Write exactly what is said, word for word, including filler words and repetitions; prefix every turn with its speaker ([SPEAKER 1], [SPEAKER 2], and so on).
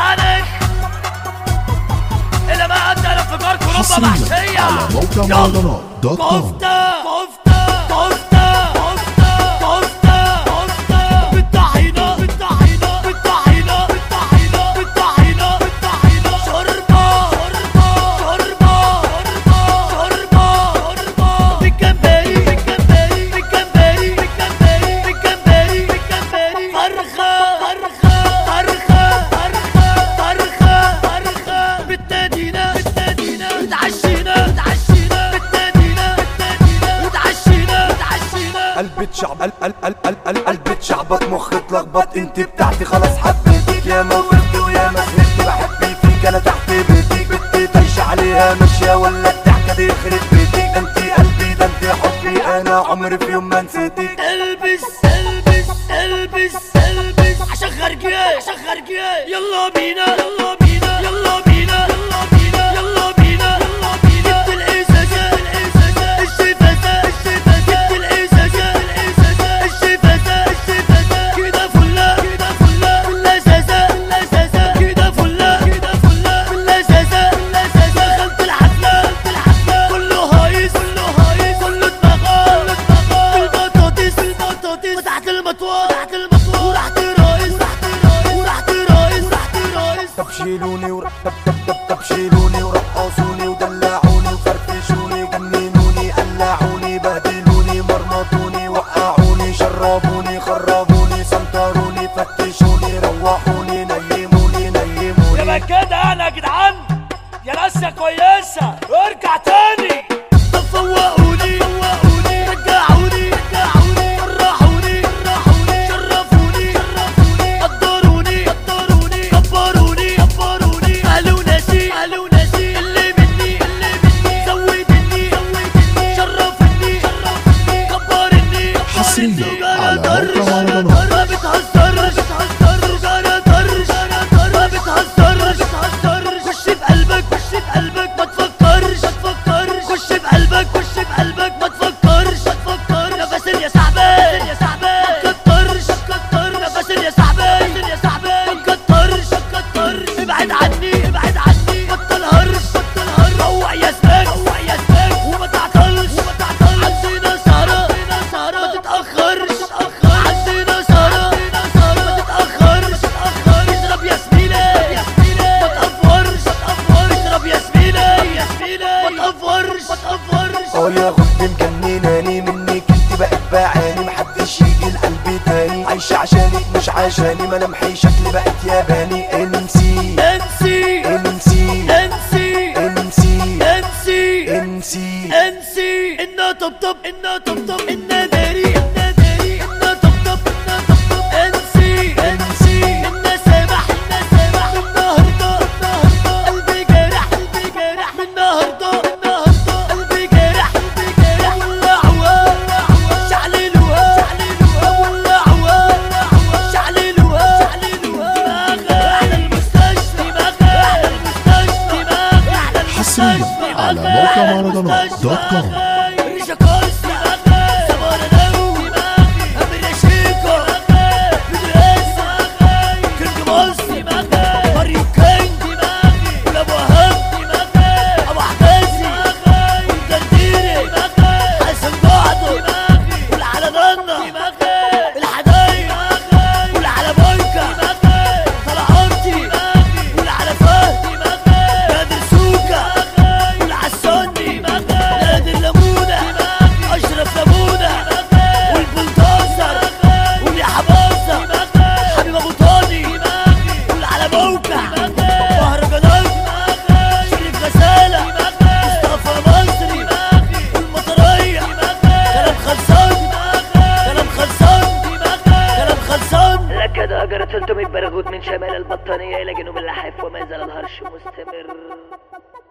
[SPEAKER 1] عليك إلا ما أدى لانفجار كوروبا
[SPEAKER 2] حصريا
[SPEAKER 1] محشية
[SPEAKER 2] على موقع مهرجانات دوت كوم.
[SPEAKER 1] كفتة كفتة كفتة كفتة كفتة كفتة بالطحينة بالطحينة بالطحينة بالطحينة بالطحينة بالطحينة شوربة شوربة شوربة شوربة شوربة بالجمبري بالجمبري بالجمبري بالجمبري بالجمبري بالجمبري فرخة فرخة فرخة فرخة فرخة فرخة بالتدينة بالتدينة اتعشينا اتعشينا بالتدينة بالتدينة اتعشينا اتعشينا
[SPEAKER 3] قلبي تشعب قل قل قل قل قل قلبي تشعبط مخي اتلخبط انت بتاعتي خلاص حبيتك يا ما وقفت ويا ما سهرت بحب فيك انا تحت بيتك بنتي تعيش عليها ماشية ولا الضحكة دي يخرب بيتك انت قلبي ده انت حبي انا عمري في يوم ما نسيتك.
[SPEAKER 1] البس البس البس البس عشان خارجين عشان خارجين يلا بينا يلا بينا يلا بينا يلا بينا يلا بينا يلا بينا جبت الازازة الازازة الشفازة الشفازة جبت الازازة الازازة الشفازة الشفازة كده فلة كده فلة باللزازة باللزازة كده فلة كده فلة باللزازة باللزازة دخلت الحفلة دخلت الحفلة كله هايص كله هايص كله دماغه كله دماغه بالبطاطس بالبطاطس وتحت المطوة تحت المطوة ورحت رايس ورحت رايس ورحت رايس ورحت رايس
[SPEAKER 3] طب شيلوني ور... طب طب طب طب شيلوني ورقصوني ودلعوني وفرفشوني وجننوني قلعوني بهدلوني مرمطوني وقعوني شربوني خربوني سنطروني فتشوني روحوني نيموني نيموني.
[SPEAKER 1] يبقى كده انا يا جدعان يا ناس يا كويسة ارجع تاني. طب فوقوني فوقوني رجعوني رجعوني فرحوني فرحوني شرفوني شرفوني قدروني قدروني كبروني كبروني قالوا ناسي قالوا ناسي اللي مني اللي مني زودني زودني شرفني شرفني كبرني
[SPEAKER 2] حصريا على موقع مهرجانات.
[SPEAKER 1] ما بتهزرش بتهزرش انا طرش انا طرش ما بتهزرش بتهزرش خش في قلبك خش في قلبك ما تفكرش ما تفكرش خش في قلبك خش في قلبك ما تفكرش ما تفكرش يا فاسل يا صاحبي يا صاحبي ما تكترش ما تكترش يا فاسل يا صاحبي يا صاحبي ما تكترش ما تكترش ابعد عني ابعد عني بطل هرش بطل هرش روق يا سباك روق يا سباك وما تعطلش وما تعطلش عندنا سهرة عندنا سهرة ما تتأخرش ما تتأخرش عندنا سهرة عندنا سهرة ما تتأخرش ما تتأخرش اشرب يا زميلي يا زميلي ما تقفرش ما تقفرش اشرب يا زميلي يا زميلي ما تقفرش ما تقفرش.
[SPEAKER 3] اه يا غد مجنناني منك انت بقت بعاني محدش يجي لقلبي تاني عايشة عشانك مش عشاني ملامحي شكلي بقت ياباني انسي
[SPEAKER 1] انسي
[SPEAKER 3] انسي
[SPEAKER 1] انسي
[SPEAKER 3] انسي
[SPEAKER 1] انسي
[SPEAKER 3] انسي
[SPEAKER 1] انسي انا طبطب انا طبطب انا داري انا داري انا طبطب انا طبطب انسي
[SPEAKER 3] انسي
[SPEAKER 1] انا سامح انا سامح من النهارده النهارده قلبي جارح قلبي جارح من النهارده النهارده قلبي جارح قلبي جارح ولعوها ولعوها شعللوها شعللوها ولعوها ولعوها شعللوها شعللوها دماغها على المستشفى دماغها على المستشفى دماغها على
[SPEAKER 2] حصريا
[SPEAKER 1] المستشفى
[SPEAKER 2] على موقع مهرجانات دوت كوم.
[SPEAKER 4] ثلاثمية برغوت من شمال البطانية إلى جنوب اللحاف وما زال الهرش مستمر.